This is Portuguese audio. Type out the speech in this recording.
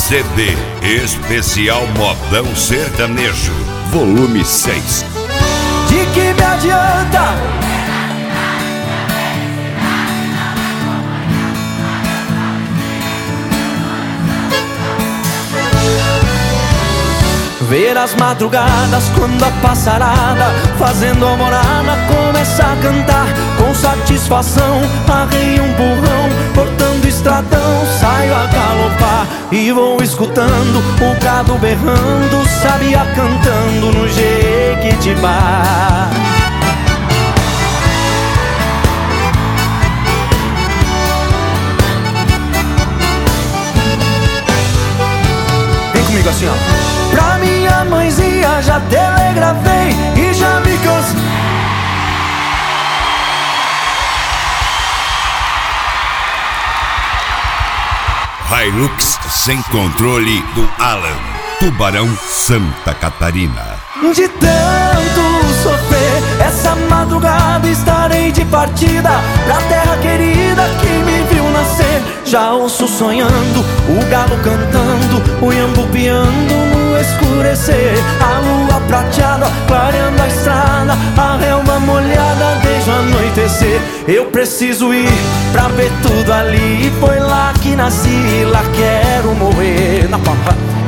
CD Especial Modão Sertanejo, volume 6. De que me adianta ver as madrugadas quando a passarada fazendo alvorada começa a cantar com satisfação? Arrei um burrão, cortando estradão, saio a galopar e vou escutando o gado berrando, sabiá cantando no Jequitibá. Vem comigo assim, ó. Pra minha mãezinha já telegrafei e já me cansei. Hilux sem controle do Alan, Tubarão, Santa Catarina. De tanto sofrer, essa madrugada estarei de partida pra terra querida que me viu nascer. Já ouço sonhando, o galo cantando, o iambu piando no escurecer. A lua prateada clareando a estrada, a relva molhada desde o anoitecer. Eu preciso ir pra ver tudo ali, foi lá que nasci, lá quero morrer. Na palma.